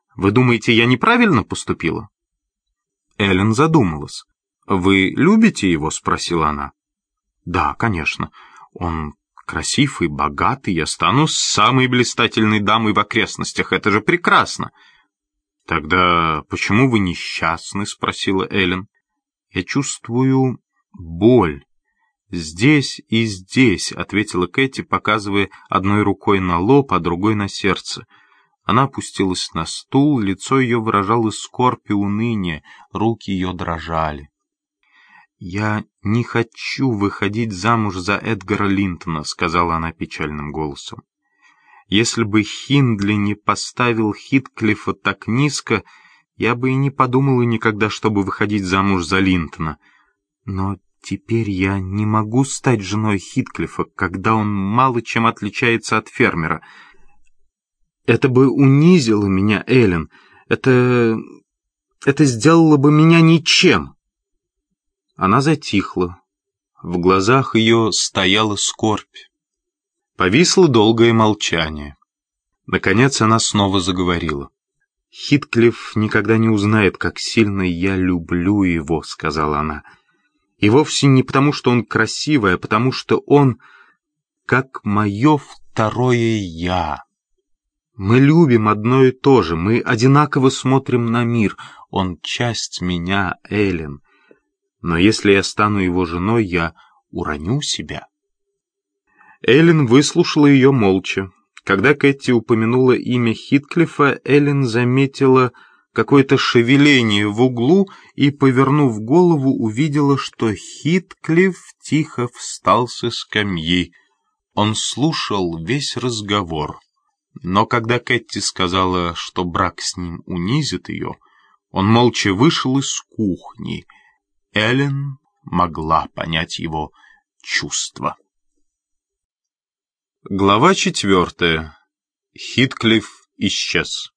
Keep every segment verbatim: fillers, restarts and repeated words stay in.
Вы думаете, я неправильно поступила?» Эллен задумалась. «Вы любите его?» — спросила она. «Да, конечно. Он красив и богатый. Я стану самой блистательной дамой в окрестностях. Это же прекрасно!» «Тогда почему вы несчастны?» — спросила Эллен. «Я чувствую боль. Здесь и здесь», — ответила Кэти, показывая одной рукой на лоб, а другой на сердце. Она опустилась на стул, лицо ее выражало скорбь и уныние, руки ее дрожали. «Я не хочу выходить замуж за Эдгара Линтона», — сказала она печальным голосом. «Если бы Хиндли не поставил Хитклифа так низко, я бы и не подумала никогда, чтобы выходить замуж за Линтона. Но теперь я не могу стать женой Хитклифа, когда он мало чем отличается от фермера. Это бы унизило меня, Эллен. Это... это сделало бы меня ничем». Она затихла. В глазах ее стояла скорбь. Повисло долгое молчание. Наконец она снова заговорила. «Хитклифф никогда не узнает, как сильно я люблю его», — сказала она. «И вовсе не потому, что он красивый, а потому, что он как мое второе «я». Мы любим одно и то же, мы одинаково смотрим на мир. Он часть меня, Эллен. Но если я стану его женой, я уроню себя». Эллен выслушала ее молча. Когда Кэти упомянула имя Хитклифа, Эллен заметила какое-то шевеление в углу и, повернув голову, увидела, что Хитклиф тихо встал со скамьи. Он слушал весь разговор. Но когда Кэти сказала, что брак с ним унизит ее, он молча вышел из кухни. Эллен могла понять его чувства. Глава четвертая. Хитклифф исчез.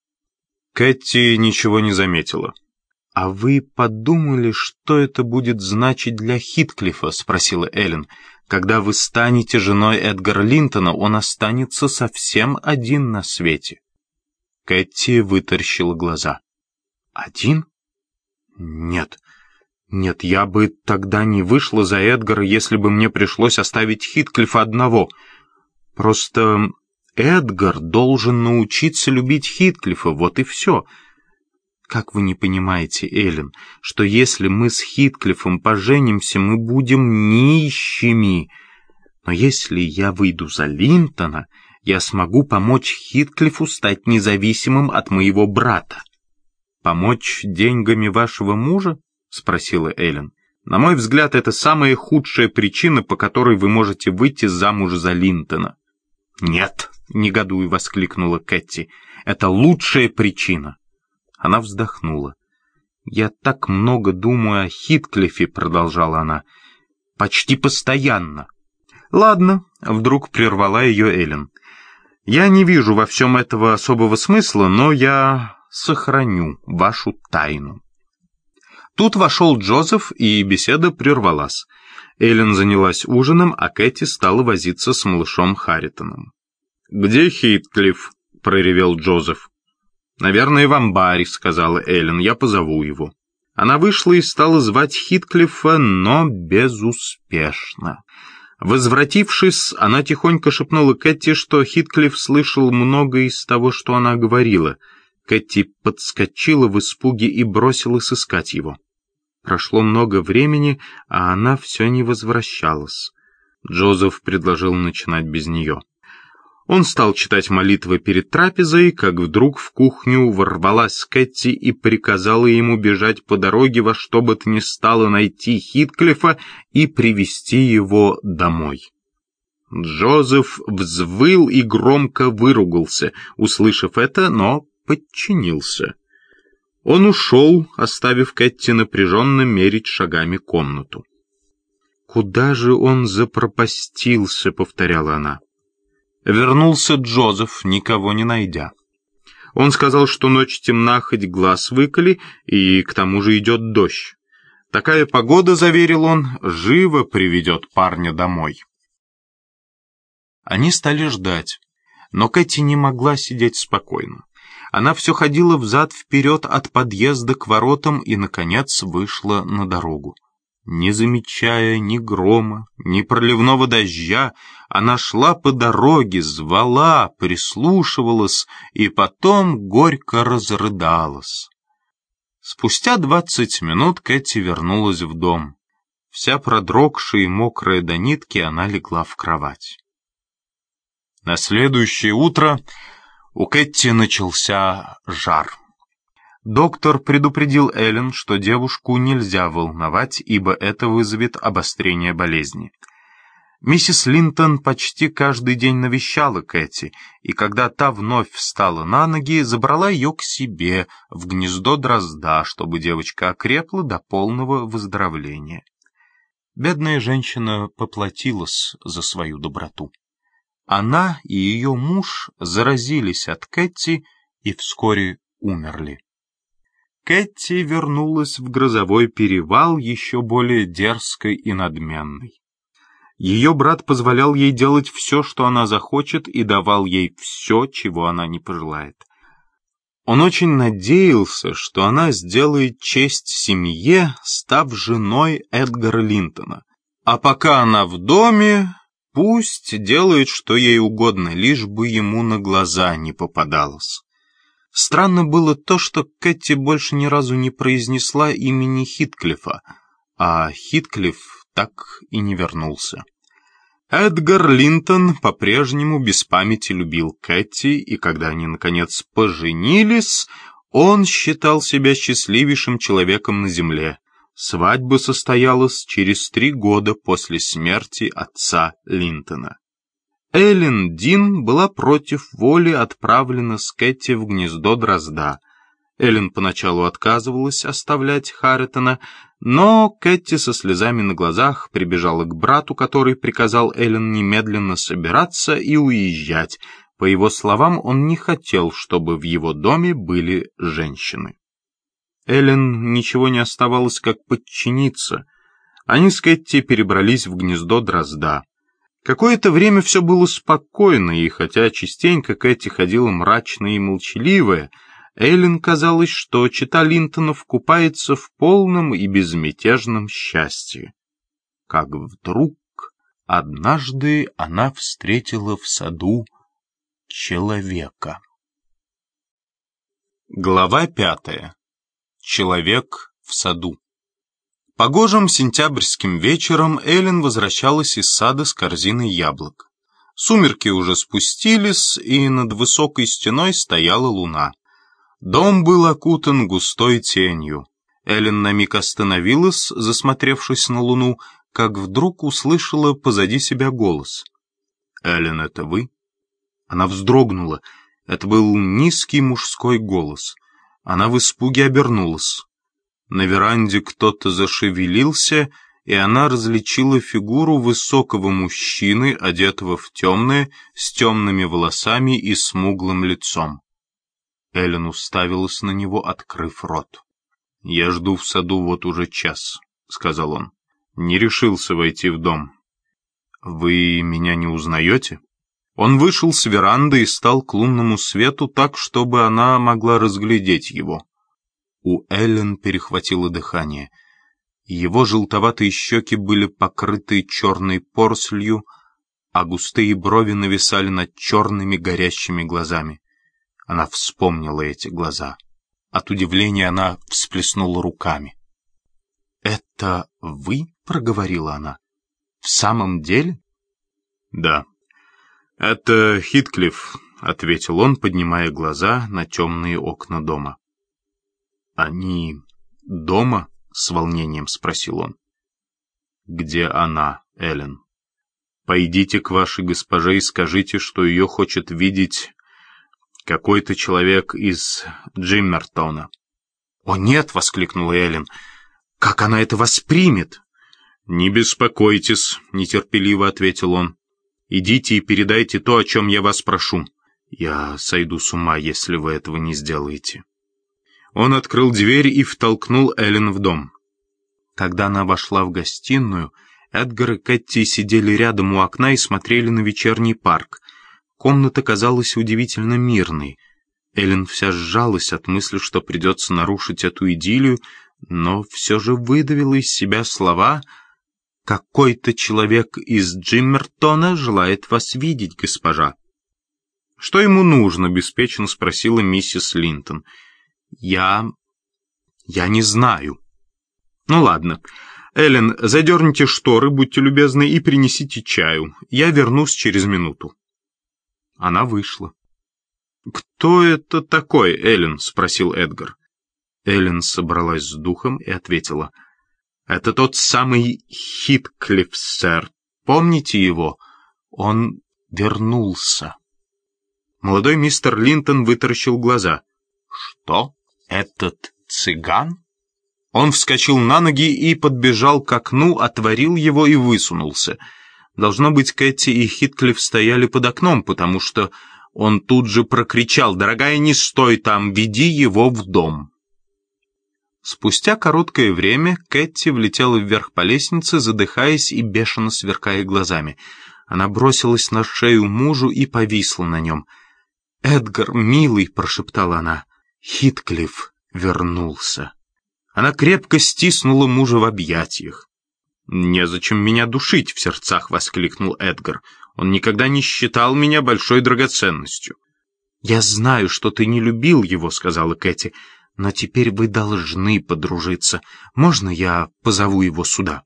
Кэти ничего не заметила. «А вы подумали, что это будет значить для Хитклиффа?» — спросила Эллен. «Когда вы станете женой Эдгара Линтона, он останется совсем один на свете». Кэти вытаращила глаза. «Один? Нет». «Нет, я бы тогда не вышла за Эдгара, если бы мне пришлось оставить Хитклифа одного. Просто Эдгар должен научиться любить Хитклифа, вот и все. Как вы не понимаете, Эллен, что если мы с Хитклифом поженимся, мы будем нищими? Но если я выйду за Линтона, я смогу помочь Хитклифу стать независимым от моего брата». «Помочь деньгами вашего мужа?» — спросила Эллен. «На мой взгляд, это самая худшая причина, по которой вы можете выйти замуж за Линтона». «Нет», — негодуя воскликнула Кэти, — «это лучшая причина». Она вздохнула. «Я так много думаю о Хитклифе», — продолжала она, — «почти постоянно». «Ладно», — вдруг прервала ее Эллен. «Я не вижу во всем этого особого смысла, но я сохраню вашу тайну». Тут вошел Джозеф, и беседа прервалась. Эллен занялась ужином, а Кэти стала возиться с малышом Харритоном. «Где Хитклифф?» — проревел Джозеф. «Наверное, в амбаре», — сказала Эллен. «Я позову его». Она вышла и стала звать Хитклиффа, но безуспешно. Возвратившись, она тихонько шепнула Кэти, что Хитклифф слышал многое из того, что она говорила. Кэти подскочила в испуге и бросилась искать его. Прошло много времени, а она все не возвращалась. Джозеф предложил начинать без нее. Он стал читать молитвы перед трапезой, как вдруг в кухню ворвалась Кэти и приказала ему бежать по дороге во что бы то ни стало найти Хитклифа и привести его домой. Джозеф взвыл и громко выругался, услышав это, но подчинился. Он ушел, оставив Кэти напряженно мерить шагами комнату. «Куда же он запропастился?» — повторяла она. Вернулся Джозеф, никого не найдя. Он сказал, что ночь темна, хоть глаз выколи, и к тому же идет дождь. Такая погода, заверил он, живо приведет парня домой. Они стали ждать, но Кэти не могла сидеть спокойно. Она все ходила взад-вперед от подъезда к воротам и, наконец, вышла на дорогу. Не замечая ни грома, ни проливного дождя, она шла по дороге, звала, прислушивалась и потом горько разрыдалась. Спустя двадцать минут Кэти вернулась в дом. Вся продрогшая и мокрая до нитки, она легла в кровать. На следующее утро у Кэти начался жар. Доктор предупредил Эллен, что девушку нельзя волновать, ибо это вызовет обострение болезни. Миссис Линтон почти каждый день навещала Кэти, и когда та вновь встала на ноги, забрала ее к себе в гнездо дрозда, чтобы девочка окрепла до полного выздоровления. Бедная женщина поплатилась за свою доброту. Она и ее муж заразились от Кэти и вскоре умерли. Кэти вернулась в грозовой перевал еще более дерзкой и надменной. Ее брат позволял ей делать все, что она захочет, и давал ей все, чего она не пожелает. Он очень надеялся, что она сделает честь семье, став женой Эдгара Линтона. А пока она в доме, пусть делает, что ей угодно, лишь бы ему на глаза не попадалось. Странно было то, что Кэти больше ни разу не произнесла имени Хитклифа, а Хитклиф так и не вернулся. Эдгар Линтон по-прежнему без памяти любил Кэти, и когда они, наконец, поженились, он считал себя счастливейшим человеком на земле. Свадьба состоялась через три года после смерти отца Линтона. Эллен Дин была против воли отправлена с Кэти в гнездо дрозда. Эллен поначалу отказывалась оставлять Харритона, но Кэти со слезами на глазах прибежала к брату, который приказал Эллен немедленно собираться и уезжать. По его словам, он не хотел, чтобы в его доме были женщины. Эллен ничего не оставалось, как подчиниться. Они с Кэти перебрались в гнездо дрозда. Какое-то время все было спокойно, и хотя частенько Кэти ходила мрачная и молчаливая, Эллен казалось, что чета Линтонов купается в полном и безмятежном счастье. Как вдруг однажды она встретила в саду человека. Глава пятая. Человек в саду. Погожим сентябрьским вечером Эллен возвращалась из сада с корзиной яблок. Сумерки уже спустились, и над высокой стеной стояла луна. Дом был окутан густой тенью. Эллен на миг остановилась, засмотревшись на луну, как вдруг услышала позади себя голос. «Эллен, это вы?» Она вздрогнула. Это был низкий мужской голос. Она в испуге обернулась. На веранде кто-то зашевелился, и она различила фигуру высокого мужчины, одетого в темное, с темными волосами и смуглым лицом. Эллен уставилась на него, открыв рот. «Я жду в саду вот уже час», — сказал он. «Не решился войти в дом. Вы меня не узнаете?» Он вышел с веранды и стал к лунному свету так, чтобы она могла разглядеть его. У Эллен перехватило дыхание. Его желтоватые щеки были покрыты черной порослью, а густые брови нависали над черными горящими глазами. Она вспомнила эти глаза. От удивления она всплеснула руками. «Это вы?» — проговорила она. «В самом деле?» «Да, это Хитклифф», — ответил он, поднимая глаза на темные окна дома. «Они дома?» — с волнением спросил он. «Где она, Эллен? Пойдите к вашей госпоже и скажите, что ее хочет видеть какой-то человек из Джиммертона». «О нет!» — воскликнула Эллен. «Как она это воспримет?» «Не беспокойтесь», — нетерпеливо ответил он. «Идите и передайте то, о чем я вас прошу. Я сойду с ума, если вы этого не сделаете». Он открыл дверь и втолкнул Эллен в дом. Когда она вошла в гостиную, Эдгар и Кэти сидели рядом у окна и смотрели на вечерний парк. Комната казалась удивительно мирной. Эллен вся сжалась от мысли, что придется нарушить эту идиллию, но все же выдавила из себя слова: «Какой-то человек из Джиммертона желает вас видеть, госпожа». «Что ему нужно?» — беспечно спросила миссис Линтон. «Я... я не знаю». «Ну ладно. Эллен, задерните шторы, будьте любезны, и принесите чаю. Я вернусь через минуту». Она вышла. «Кто это такой, Эллен?» — спросил Эдгар. Эллен собралась с духом и ответила: «Это тот самый Хитклифф, сэр. Помните его? Он вернулся». Молодой мистер Линтон вытаращил глаза. «Что? Этот цыган?» Он вскочил на ноги и подбежал к окну, отворил его и высунулся. Должно быть, Кэти и Хитклифф стояли под окном, потому что он тут же прокричал: «Дорогая, не стой там, веди его в дом». Спустя короткое время Кэти влетела вверх по лестнице, задыхаясь и бешено сверкая глазами. Она бросилась на шею мужу и повисла на нем. «Эдгар, милый», — прошептала она, — «Хитклифф вернулся». Она крепко стиснула мужа в объятиях. «Незачем меня душить», — в сердцах воскликнул Эдгар. «Он никогда не считал меня большой драгоценностью». «Я знаю, что ты не любил его», — сказала Кэти, — «но теперь вы должны подружиться. Можно я позову его сюда?»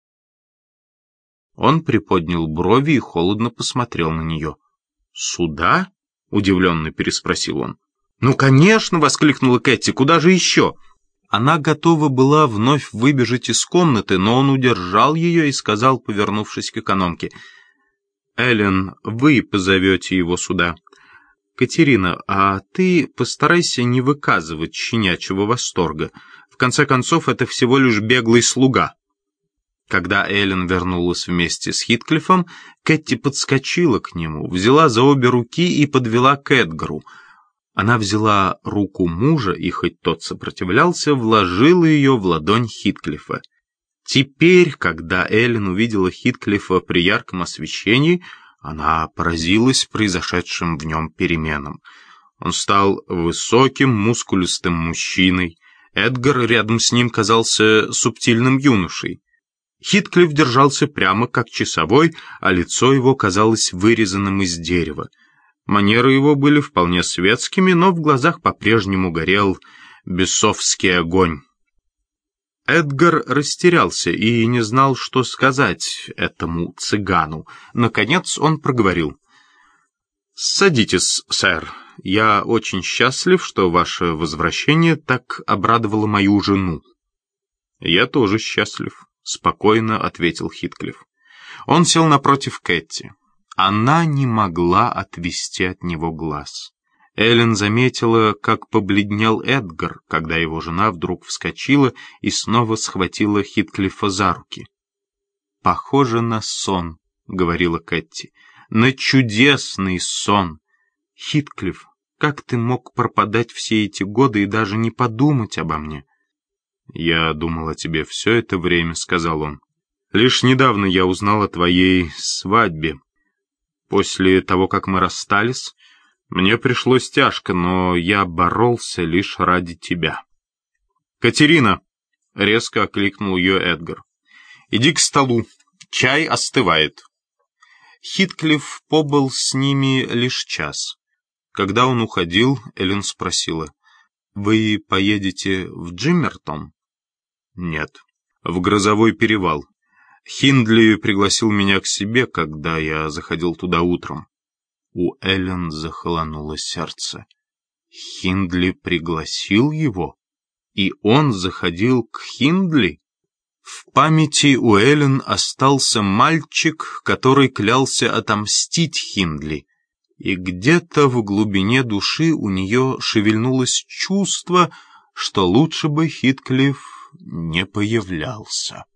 Он приподнял брови и холодно посмотрел на нее. «Сюда?» — удивленно переспросил он. «Ну, конечно!» — воскликнула Кэти. «Куда же еще?» Она готова была вновь выбежать из комнаты, но он удержал ее и сказал, повернувшись к экономке: «Эллен, вы позовете его сюда. Катерина, а ты постарайся не выказывать щенячьего восторга. В конце концов, это всего лишь беглый слуга». Когда Эллен вернулась вместе с Хитклиффом, Кэти подскочила к нему, взяла за обе руки и подвела к Эдгару. Она взяла руку мужа и, хоть тот сопротивлялся, вложила ее в ладонь Хитклиффа. Теперь, когда Эллен увидела Хитклиффа при ярком освещении, она поразилась произошедшим в нем переменам. Он стал высоким, мускулистым мужчиной. Эдгар рядом с ним казался субтильным юношей. Хитклифф держался прямо, как часовой, а лицо его казалось вырезанным из дерева. Манеры его были вполне светскими, но в глазах по-прежнему горел бесовский огонь. Эдгар растерялся и не знал, что сказать этому цыгану. Наконец он проговорил: «Садитесь, сэр. Я очень счастлив, что ваше возвращение так обрадовало мою жену». «Я тоже счастлив», — спокойно ответил Хитклифф. Он сел напротив Кэти. Она не могла отвести от него глаз. Эллен заметила, как побледнел Эдгар, когда его жена вдруг вскочила и снова схватила Хитклиффа за руки. «Похоже на сон», — говорила Кэти, — «на чудесный сон. Хитклифф, как ты мог пропадать все эти годы и даже не подумать обо мне?» «Я думал о тебе все это время», — сказал он. «Лишь недавно я узнал о твоей свадьбе. После того, как мы расстались, мне пришлось тяжко, но я боролся лишь ради тебя». «Катерина!» — резко окликнул ее Эдгар. «Иди к столу, чай остывает». Хитклифф побыл с ними лишь час. Когда он уходил, Эллен спросила: «Вы поедете в Джиммертон?» «Нет, в Грозовой перевал. Хиндли пригласил меня к себе, когда я заходил туда утром». У Эллен захолонуло сердце. Хиндли пригласил его? И он заходил к Хиндли? В памяти у Эллен остался мальчик, который клялся отомстить Хиндли. И где-то в глубине души у нее шевельнулось чувство, что лучше бы Хитклифф не появлялся.